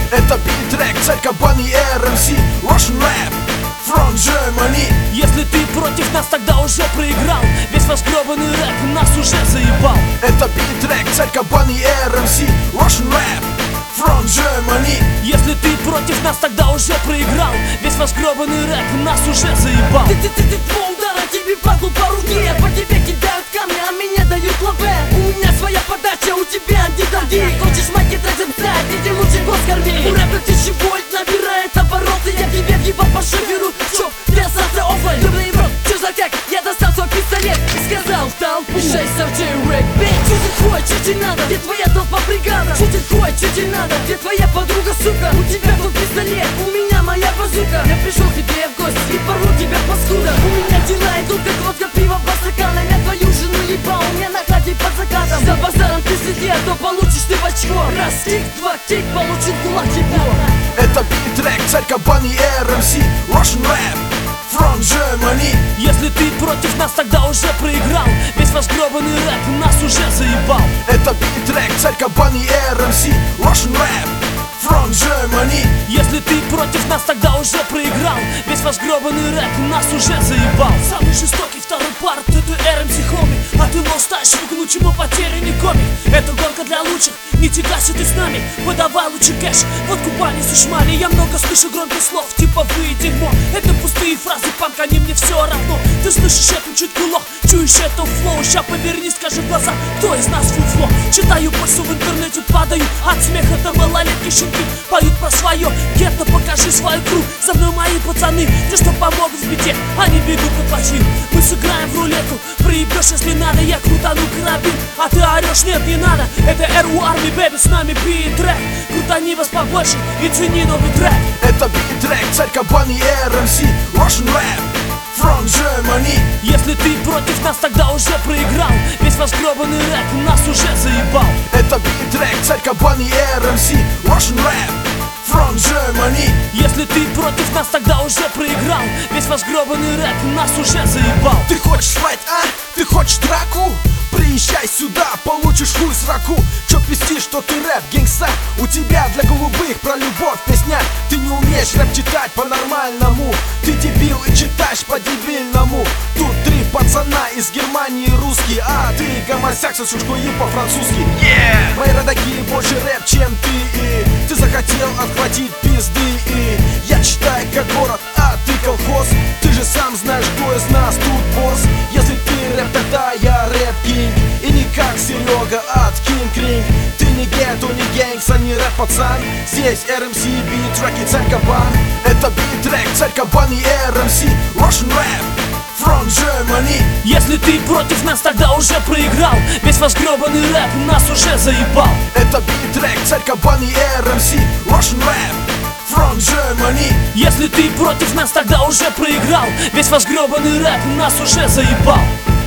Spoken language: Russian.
Это бит-трек, царь Кабан и RMC, Russian Rap from Germany. Если ты против нас, тогда уже проиграл. Весь ваш гребаный рэп нас уже заебал. Это бит-трек, царь Кабан и RMC, Russian Rap from Germany. Если ты против нас, тогда уже проиграл. Весь ваш гребаный рэп нас уже заебал. Ты два удара, тебе падлу по руке. По тебе кидают камни, а меня дают лаве. У меня своя подача, у тебя антидолги. Хочешь макет разобрать, иди лучше гос корми. У рэпа 1000 вольт набирает обороты. Я тебе въебал по шиферу, чё, ты остался оффлайн. Дублей в рот, чё за как, я достал свой пистолет и сказал в толпу 6 RJ рэк. Чё ты твой, чё тебе надо, где твоя толпа бригада? Чё ты твой, чё тебе надо, где твоя подруга, сука? У тебя тут пистолет, у меня моя базука. Я пришел к тебе в гости и порву тебя, паскуда. У меня дела идут как водка, пиво по стаканам. Я твою жену ебал, у меня на хате под закатом. За базаром ты сиди, а то получишь ты в очко. Раз кик, два кик, получит кулак тепло. Это бит-трек, царь Кабан и RMC, Russian Rap from Germany. Если ты против нас, тогда уже проиграл. Весь ваш гребаный рэп нас уже заебал. Это бит-трек, царь Кабан и RMC, Russian Rap from Germany. Если ты против нас, тогда уже проиграл. Весь ваш гребаный рэп нас уже заебал. Самый жестокий второй парт, это RMC хоми. А ты лоу-стаешь, выгнучему потерянный комик. Это гонка для лучших, не тягайся ты с нами. Подавай лучше кэш, водку бани сушмали. Я много слышу громких слов, типа вы и дерьмо. Это пустые фразы, панк, они мне все равно. Ты слышишь эту чутку лох, чуешь эту флоу. Ща поверни, скажи в глаза, кто из нас фуфло. Читаю почту в интернете, падаю от смеха. До малолетки щенки поют про свое гетто, покажи свою кру. За мной мои пацаны, те, что помогут в беде, они бегут на плохих. Мы сыграем в рулетку, проебешь, если надо. Я крутану карабин, а ты орешь, нет, не надо. Это RU Army, baby, с нами бит-трек. Крутани вас побольше и цени новый трек. Это бит-трек, царь Кабан и RMC, Russian Rap from Germany. Если ты против нас, тогда уже проиграл. Весь ваш гребаный рэп нас уже заебал. Это бит-трек, царь Кабан и RMC, Russian Rap from Germany. Если ты против нас, тогда уже проиграл. Весь ваш гребаный рэп нас уже заебал. Ты хочешь файт, а? Ты хочешь драку? Приезжай сюда, получишь хуй с раку. Чё пиздишь, что ты рэп, гангста? У тебя для голубых про любовь песня. Ты не умеешь рэп читать по-нормальному. Ты дебил и читаешь по-дебильному. Тут 3 пацана из Германии русские, а ты гомосяк со сушкой по-французски. Мои родаки больше рэп, чем ты. И ты захотел отхватить пизды. И я читаю как город, а ты колхоз. Ты же сам знаешь, кто из нас тут босс. Если ты рэп, тогда я рэп-кинг. И не как Серега от King Ring. Ты не гетто, не гэнгс, а не рэп-пацан. Здесь RMC, бит-трек и царь Кабан. Это бит-трек, царь Кабан и RMC, Russian Rap from Germany. Если ты против нас, тогда уже проиграл. Весь ваш гребаный рэп нас уже заебал. Это бит-трек, царь Кабан и RMC, Russian Rap from Germany. Если ты против нас, тогда уже проиграл. Весь ваш гребаный рэп нас уже заебал.